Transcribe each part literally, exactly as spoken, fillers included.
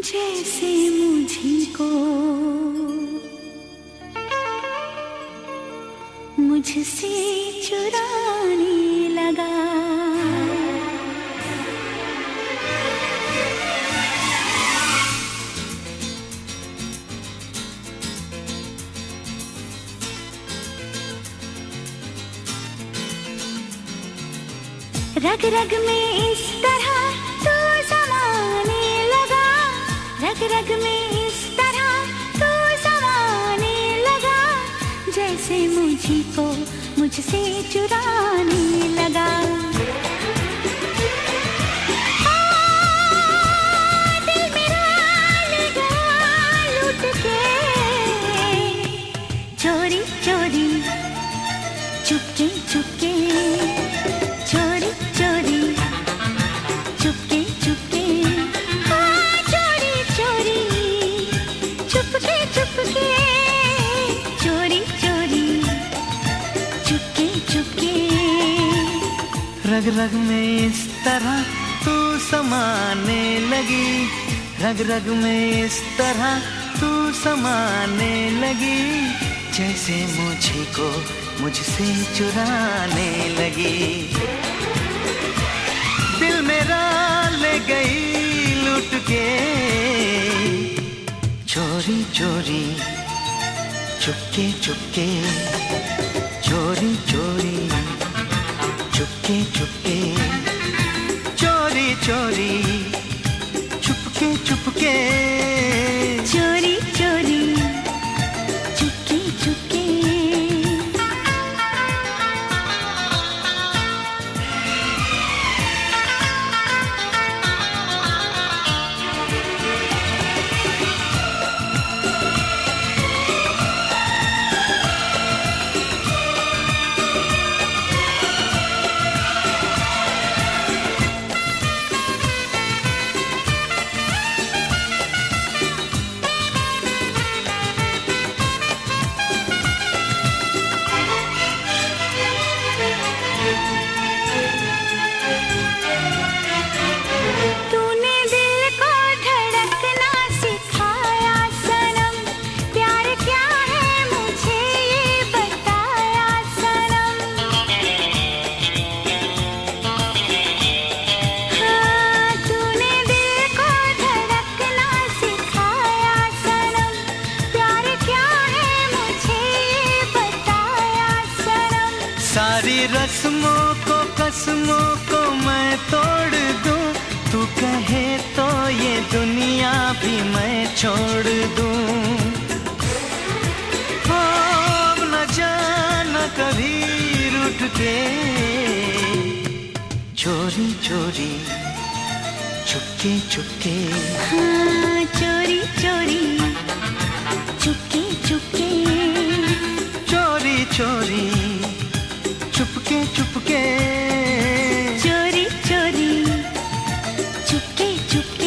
जैसे मुझी को मुझसे चुराने लगा। रग रग में इस तरह तू समाने लगा, रग रग में इस तरह तू समाने लगा, जैसे मुझी को मुझसे चुराने लगा। दिल मेरा ले गया लूट के, चोरी चोरी चुपके चुपके, चोरी चोरी चुपके चुपके, हाँ चोरी चोरी चुपके चुपके, चोरी चोरी चुपके चुपके। रग रग में इस तरह तू समाने लगी, रग रग में इस तरह तू समाने लगी, जैसे मुझे को मुझसे चुराने लगी। दिल मेरा ले गई लूट के, चोरी चोरी चुपके चुपके, चोरी चोरी चुपके चुपके, चोरी चोरी चुपके चुपके, चोरी चोरी चुपके चुपके। सारी रस्मों को कसमों को मैं तोड़ दूं, तू कहे तो ये दुनिया भी मैं छोड़ दूं। हो न जाना कभी रूठ के, चोरी चोरी चुपके चुपके, हाँ चोरी चोरी चुपके चुपके, चोरी चोरी चुपके चुपके, चोरी चोरी चुपके चुपके।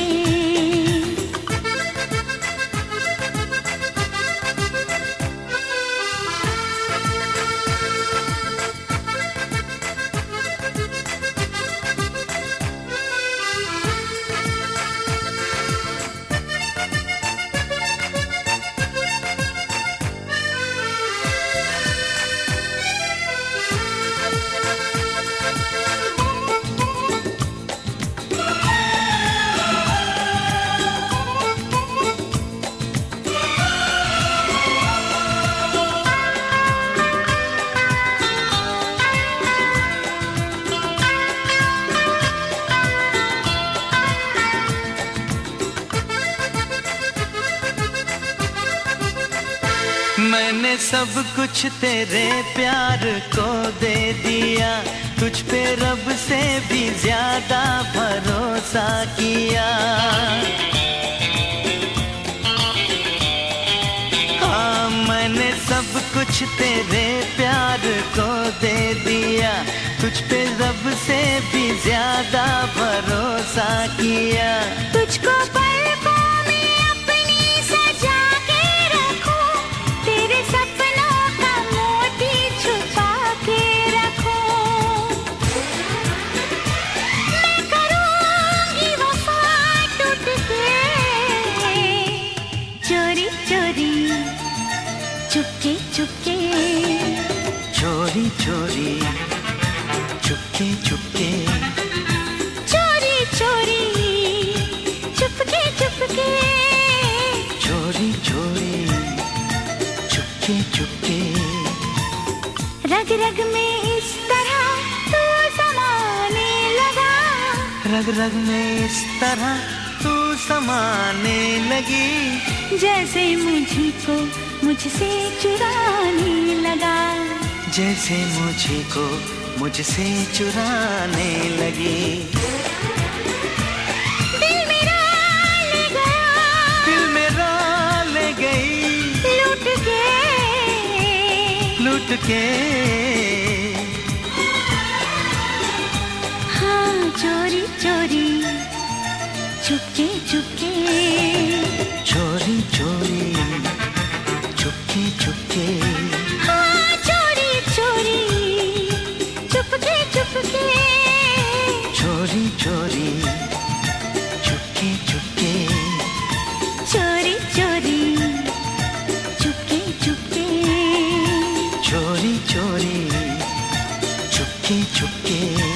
मैंने सब कुछ तेरे प्यार को दे दिया, तुझ पे रब से भी ज्यादा भरोसा किया। हाँ मैंने सब कुछ तेरे प्यार को दे दिया, तुझ पे रब से भी ज्यादा भरोसा किया। तुझको पलकों में अपनी सजा के रखूं, तेरे सपनों का मोती छुपा के रखूं। मैं करूंगी वफा टूट के, रग में इस तरह तू समाने लगा, रग रग में इस तरह तू समाने लगी, जैसे मुझी को मुझसे चुराने लगा, जैसे मुझी को मुझसे चुराने लगी। दिल मेरा ले गया, दिल मेरा ले गई, लूट के लूट के, हाँ चोरी चोरी चुपके चुपके, चोरी चोरी चुपके चुपके, हाँ चोरी चोरी चुपके चुपके, चोरी चोरी चुपके चुपके, चोरी चोरी चुपके चुपके, चोरी चोरी चुपके चुपके।